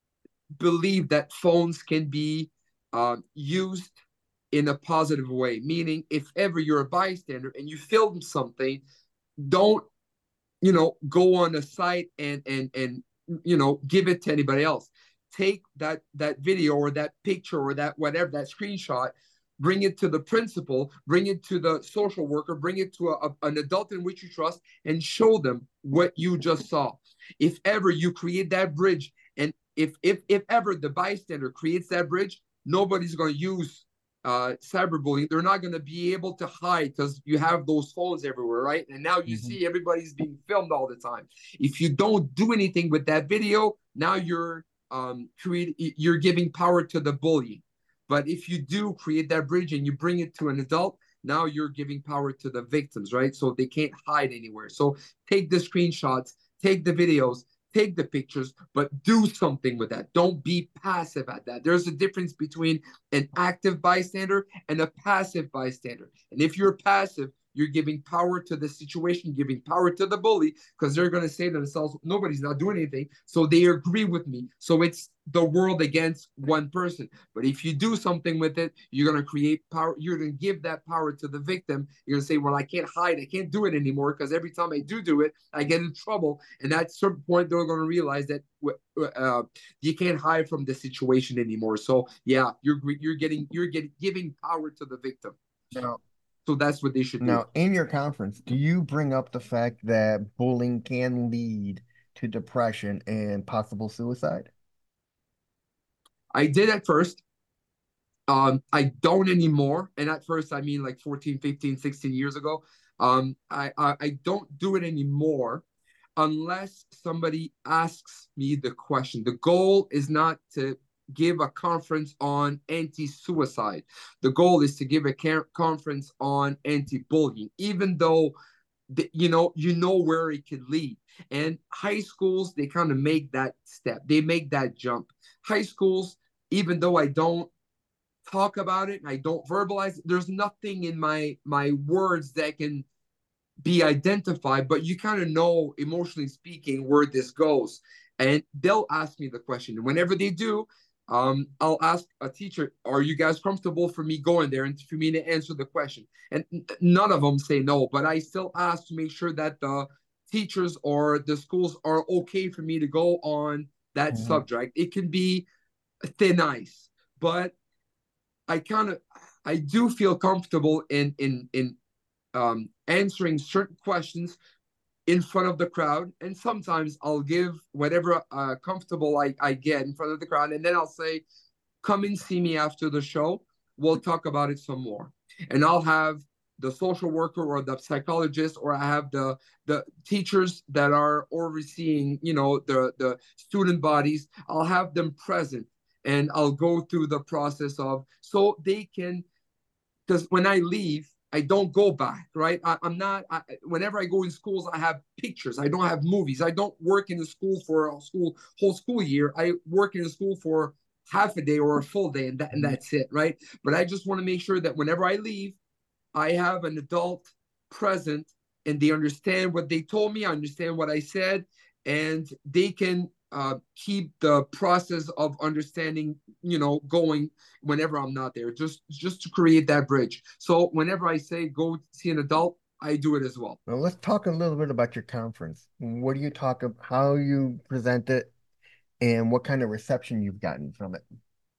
believe that phones can be um, used in a positive way. Meaning, if ever you're a bystander and you film something, don't you know go on a site and and and you know give it to anybody else. Take that that video or that picture or that whatever, that screenshot, bring it to the principal, bring it to the social worker, bring it to a, a, an adult in which you trust, and show them what you just saw. If ever you create that bridge, and if if if ever the bystander creates that bridge, nobody's going to use uh, cyberbullying. They're not going to be able to hide because you have those phones everywhere, right? And now you Mhm. see everybody's being filmed all the time. If you don't do anything with that video, now you're um, create, you're giving power to the bully. But if you do create that bridge and you bring it to an adult, now you're giving power to the victims, right? So they can't hide anywhere. So take the screenshots, take the videos, take the pictures, but do something with that. Don't be passive at that. There's a difference between an active bystander and a passive bystander. And if you're passive, you're giving power to the situation, giving power to the bully, because they're going to say to themselves, nobody's not doing anything. So they agree with me. So it's the world against one person. But if you do something with it, you're going to create power. You're going to give that power to the victim. You're going to say, well, I can't hide. I can't do it anymore because every time I do do it, I get in trouble. And at a certain point, they're going to realize that uh, you can't hide from the situation anymore. So yeah, you're you're getting you're getting giving power to the victim. Now, So that's what they should do. now, in your conference, do you bring up the fact that bullying can lead to depression and possible suicide? I did at first. Um, I don't anymore. And at first, I mean like fourteen, fifteen, sixteen years ago. Um, I, I, I don't do it anymore unless somebody asks me the question. The goal is not to give a conference on anti-suicide. The goal is to give a conference on anti-bullying, even though the, you know you know where it could lead. And high schools, they kind of make that step. They make that jump. High schools, even though I don't talk about it and I don't verbalize it, there's nothing in my my words that can be identified, but you kind of know, emotionally speaking, where this goes. And they'll ask me the question. And whenever they do, um, I'll ask a teacher, are you guys comfortable for me going there and for me to answer the question? And none of them say no, but I still ask to make sure that the teachers or the schools are okay for me to go on that mm-hmm. subject. It can be thin ice, but I kind of, I do feel comfortable in, in, in, um, answering certain questions in front of the crowd. And sometimes I'll give whatever uh, comfortable I, I get in front of the crowd. And then I'll say, come and see me after the show. We'll talk about it some more. And I'll have the social worker or the psychologist, or I have the the teachers that are overseeing, you know, the, the student bodies. I'll have them present and I'll go through the process of, so they can, because when I leave, I don't go back, right? I, I'm not, I, whenever I go in schools, I have pictures. I don't have movies. I don't work in the school for a school, whole school year. I work in the school for half a day or a full day, and, that, and that's it, right? But I just want to make sure that whenever I leave, I have an adult present and they understand what they told me, I understand what I said, and they can uh, keep the process of understanding, you know, going whenever I'm not there, just, just to create that bridge. So whenever I say go see an adult, I do it as well. Well, let's talk a little bit about your conference. What do you talk about, how you present it, and what kind of reception you've gotten from it?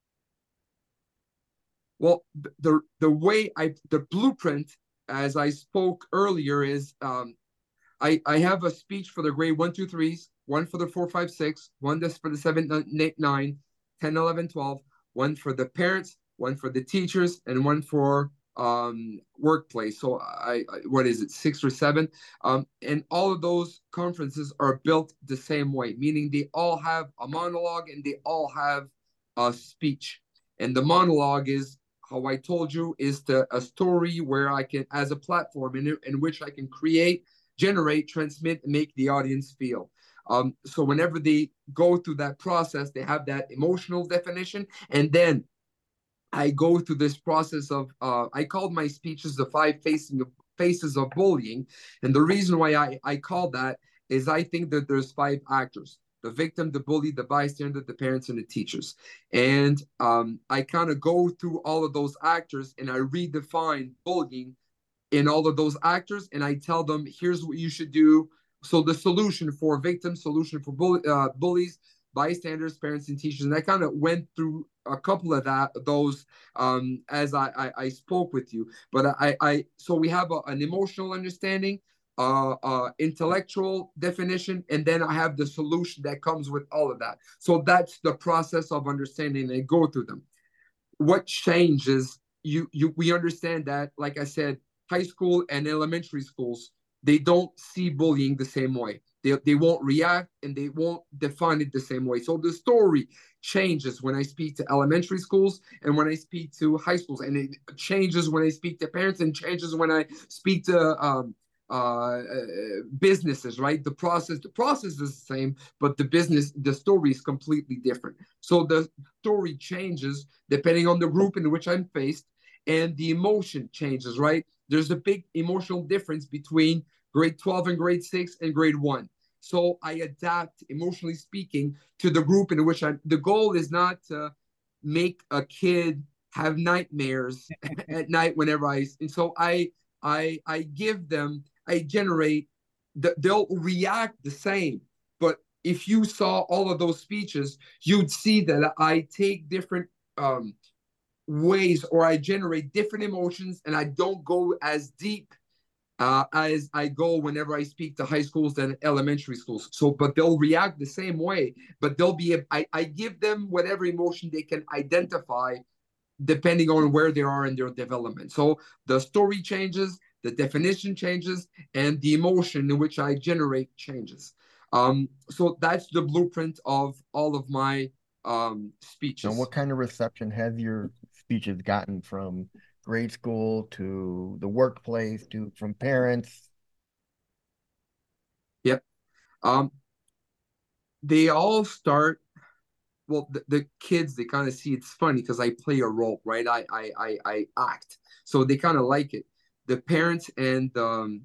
Well, the the way I, the blueprint, as I spoke earlier, is um, I, I have a speech for the grade one, two, threes, one for the four, five, six, one that's for the seven, eight, nine, ten, eleven, twelve, one for the parents, one for the teachers, and one for um, workplace. So I, I, what is it, six or seven? Um, and all of those conferences are built the same way, meaning they all have a monologue and they all have a speech. And the monologue is, how I told you, is the a story where I can, as a platform in, in which I can create, generate, transmit, and make the audience feel. Um, so whenever they go through that process, they have that emotional definition. And then I go through this process of, uh, I called my speeches the five facing of, faces of bullying. And the reason why I, I call that is I think that there's five actors: the victim, the bully, the bystander, the parents, and the teachers. And um, I kind of go through all of those actors and I redefine bullying in all of those actors. And I tell them, here's what you should do. So the solution for victims, solution for bully, uh, bullies, bystanders, parents, and teachers. And I kind of went through a couple of that, those um, as I, I, I spoke with you. But I, I so we have a, an emotional understanding, Uh, uh, intellectual definition, and then I have the solution that comes with all of that. So that's the process of understanding and go through them. What changes, you, you, we understand that, like I said, high school and elementary schools, they don't see bullying the same way. They, they won't react and they won't define it the same way. So the story changes when I speak to elementary schools and when I speak to high schools, and it changes when I speak to parents, and changes when I speak to um, Uh, uh, businesses, right? The process, the process is the same, but the business, the story is completely different. So the story changes depending on the group in which I'm faced, and the emotion changes, right? There's a big emotional difference between grade twelve and grade six and grade one. So I adapt, emotionally speaking, to the group in which I'm. The goal is not to make a kid have nightmares at night whenever I, and so I, I, I give them, I generate, the, they'll react the same. But if you saw all of those speeches, you'd see that I take different um, ways, or I generate different emotions, and I don't go as deep uh, as I go whenever I speak to high schools and elementary schools. So, but they'll react the same way, but they'll be, I, I give them whatever emotion they can identify depending on where they are in their development. So the story changes, the definition changes, and the emotion in which I generate changes. Um, so that's the blueprint of all of my um, Now, speeches. what kind of reception have your speeches gotten from grade school to the workplace to from parents? Yep. Um, they all start. Well, the, the kids, they kind of see it's funny because I play a role, right? I I I, I act, so they kind of like it. The parents and um,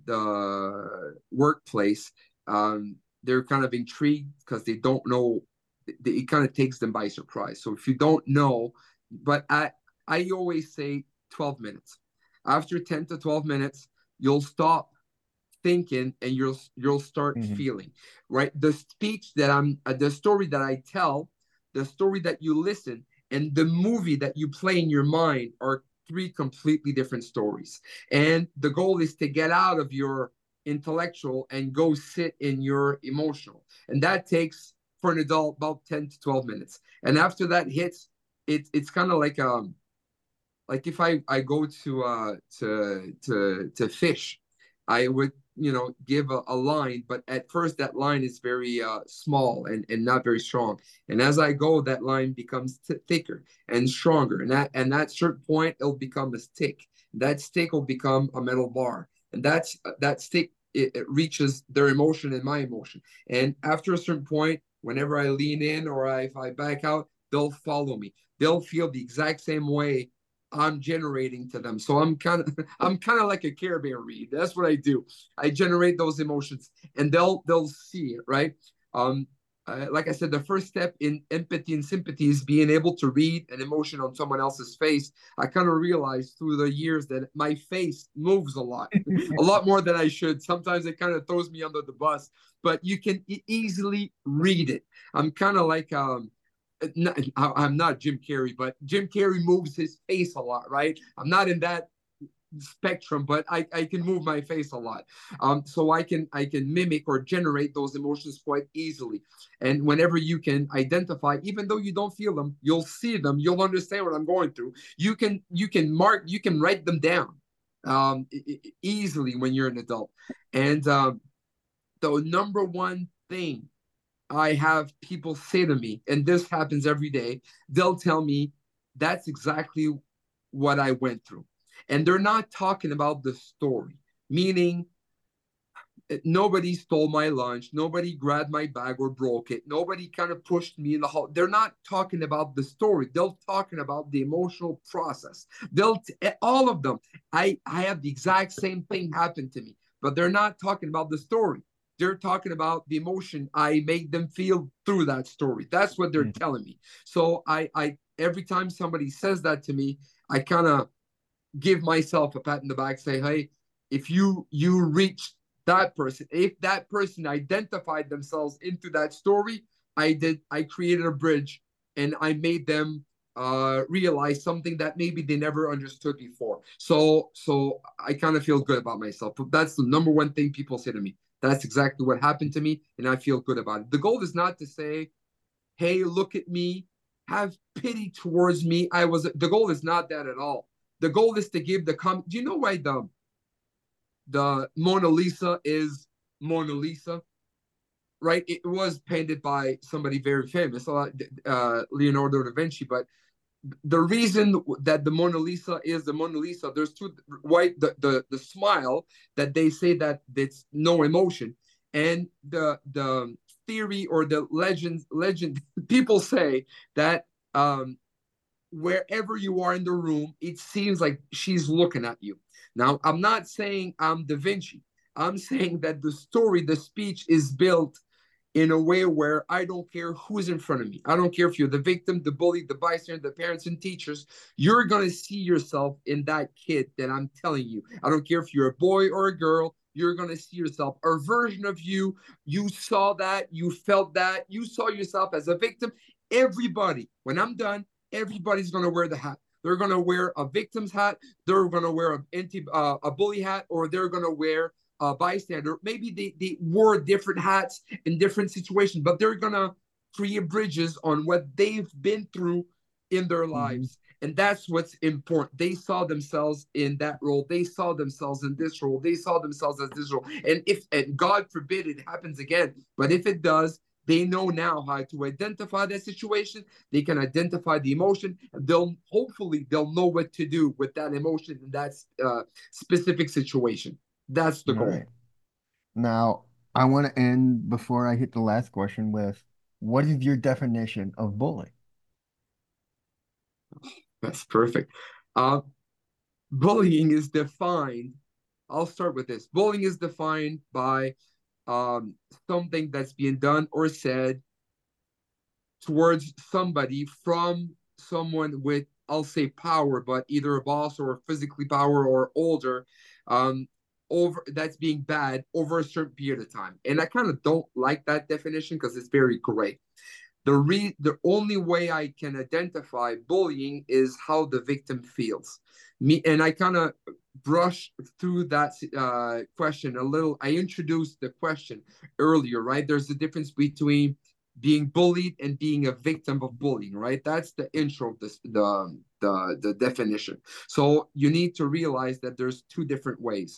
the workplace, um, they're kind of intrigued because they don't know. It kind of takes them by surprise. So if you don't know, but I I always say twelve minutes. After ten to twelve minutes, you'll stop thinking and you'll you'll start Mhm. feeling, right? The speech that I'm uh, the story that I tell, the story that you listen, and the movie that you play in your mind are three completely different stories. And the goal is to get out of your intellectual and go sit in your emotional, and that takes for an adult about ten to twelve minutes. And after that hits, it, it's kind of like um like if I I go to uh to to to fish, I would, you know, give a, a line, but at first that line is very uh small and and not very strong. And as I go, that line becomes t- thicker and stronger. And that and that certain point, it'll become a stick. That stick will become a metal bar, and that's that stick. It, it reaches their emotion and my emotion. And after a certain point, whenever I lean in or I, if I back out, they'll follow me. They'll feel the exact same way I'm generating to them. So I'm kind of I'm kind of like a Care Bear read. That's what I do. I generate those emotions, and they'll they'll see it, right? Um, uh, like I said, the first step in empathy and sympathy is being able to read an emotion on someone else's face. I kind of realized through the years that my face moves a lot, a lot more than I should. Sometimes it kind of throws me under the bus, but you can e- easily read it. I'm kind of like um, not, I'm not Jim Carrey, but Jim Carrey moves his face a lot, right? I'm not in that spectrum, but I, I can move my face a lot. Um, so I can I can mimic or generate those emotions quite easily. And whenever you can identify, even though you don't feel them, you'll see them, you'll understand what I'm going through. You can you can mark, you can write them down um, e- e- easily when you're an adult. And um, the number one thing I have people say to me, and this happens every day, they'll tell me that's exactly what I went through. And they're not talking about the story, meaning nobody stole my lunch, nobody grabbed my bag or broke it, nobody kind of pushed me in the hall. They're not talking about the story. They're talking about the emotional process. They'll t- all of them. I I have the exact same thing happen to me, but they're not talking about the story. They're talking about the emotion I made them feel through that story. That's what they're Mhm. telling me. So I I every time somebody says that to me, I kind of give myself a pat in the back, say, hey, if you you reached that person, if that person identified themselves into that story, I did, I created a bridge and I made them uh realize something that maybe they never understood before. So so I kind of feel good about myself. That's the number one thing people say to me. That's exactly what happened to me, and I feel good about it. The goal is not to say, hey, look at me, have pity towards me. I was the goal is not that at all. The goal is to give the com. Do you know why the the Mona Lisa is Mona Lisa? Right? It was painted by somebody very famous, uh, Leonardo da Vinci. But the reason that the Mona Lisa is the Mona Lisa, there's two white the the, the smile that they say that it's no emotion, and the the theory or the legend legend people say that um wherever you are in the room, it seems like she's looking at you. Now, I'm not saying I'm Da Vinci. I'm saying that the story, the speech is built in a way where I don't care who's in front of me. I don't care if you're the victim, the bully, the bystander, the parents and teachers. You're going to see yourself in that kid that I'm telling you. I don't care if you're a boy or a girl. You're going to see yourself, a version of you. You saw that. You felt that. You saw yourself as a victim. Everybody, when I'm done, everybody's going to wear the hat. They're going to wear a victim's hat. They're going to wear a, anti, uh, a bully hat, or they're going to wear a bystander. Maybe they, they wore different hats in different situations, but they're going to create bridges on what they've been through in their Mhm. lives. And that's what's important. They saw themselves in that role. They saw themselves in this role. They saw themselves as this role. And if, and God forbid it happens again, but if it does, they know now how to identify that situation. They can identify the emotion. They'll hopefully they'll know what to do with that emotion in that uh, specific situation. That's the All goal. right. Now, I want to end before I hit the last question with, what is your definition of bullying? That's perfect. Uh, bullying is defined. I'll start with this. Bullying is defined by um, something that's being done or said towards somebody from someone with, I'll say, power, but either a boss or physically power or older, um, over that's being bad over a certain period of time. And I kind of don't like that definition because it's very gray. The re the only way I can identify bullying is how the victim feels. Me and I kind of brush through that uh, question a little. I introduced the question earlier, right? There's a difference between being bullied and being a victim of bullying, right? That's the intro of this, the the the definition. So you need to realize that there's two different ways.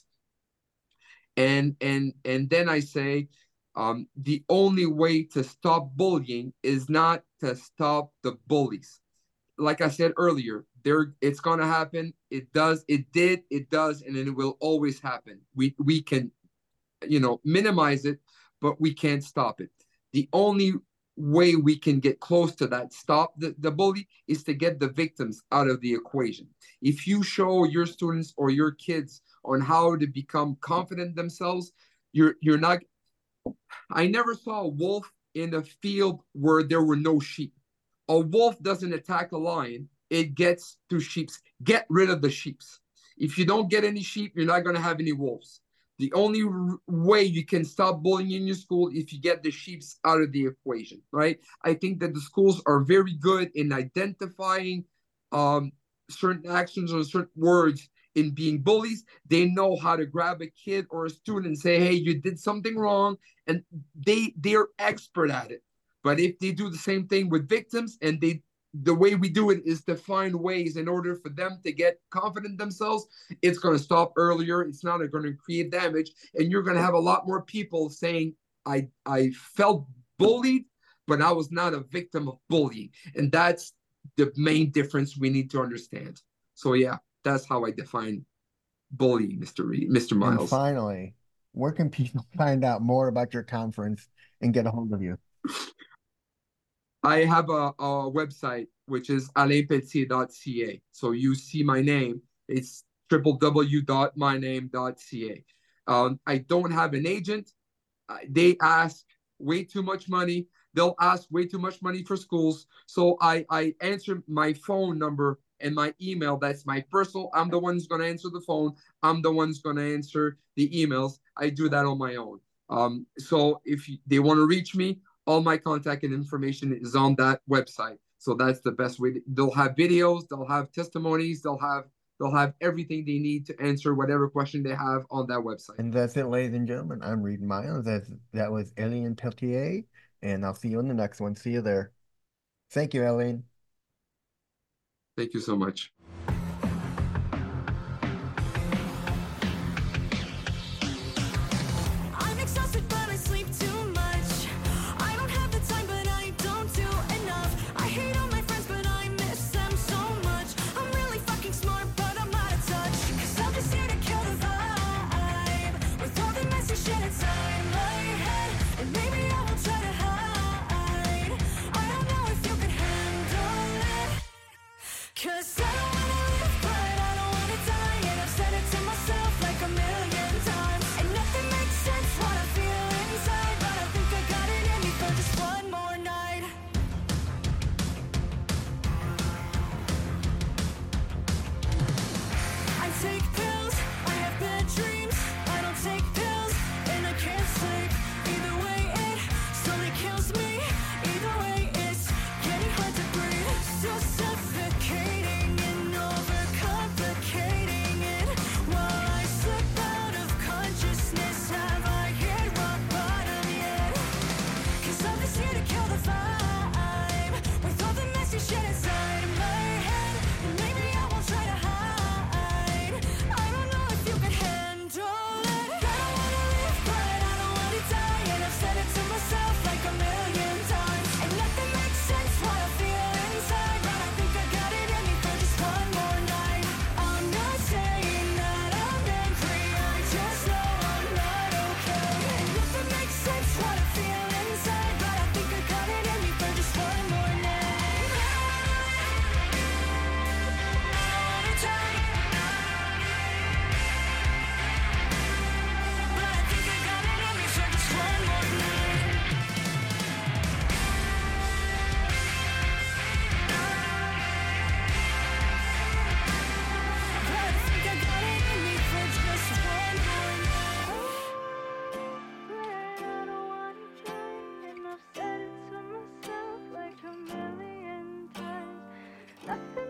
And and and then I say um, the only way to stop bullying is not to stop the bullies. Like I said earlier, there it's gonna happen. It does, it did, it does, and it will always happen. We we can, you know, minimize it, but we can't stop it. The only way we can get close to that, stop the, the bully, is to get the victims out of the equation. If you show your students or your kids on how to become confident themselves, you're you're not. I never saw a wolf in a field where there were no sheep. A wolf doesn't attack a lion, it gets to sheeps. Get rid of the sheeps. If you don't get any sheep, you're not going to have any wolves. The only r- way you can stop bullying in your school is if you get the sheeps out of the equation, right? I think that the schools are very good in identifying um, certain actions or certain words in being bullies. They know how to grab a kid or a student and say, hey, you did something wrong. And they, they're expert at it. But if they do the same thing with victims, and they the way we do it is to find ways in order for them to get confident themselves, it's going to stop earlier. It's not going to create damage. And you're going to have a lot more people saying, I, I felt bullied, but I was not a victim of bullying. And that's the main difference we need to understand. So yeah, that's how I define bullying, Mister Reed, Mister Miles. And finally, where can people find out more about your conference and get a hold of you? I have a, a website, which is alain petier dot c a. So you see my name, it's w w w dot my name dot c a. Um, I don't have an agent. Uh, they ask way too much money. They'll ask way too much money for schools. So I, I answer my phone number and my email. That's my personal. I'm the one who's going to answer the phone. I'm the one who's going to answer the emails. I do that on my own. Um, so if you, they want to reach me, all my contact and information is on that website. So that's the best way. They'll have videos, they'll have testimonies, they'll have they'll have everything they need to answer whatever question they have on that website. And that's it, ladies and gentlemen. I'm Reed Miles. That's, that was Alain Petier, and I'll see you on the next one. See you there. Thank you, Alain. Thank you so much. Said it to myself like a million Nothing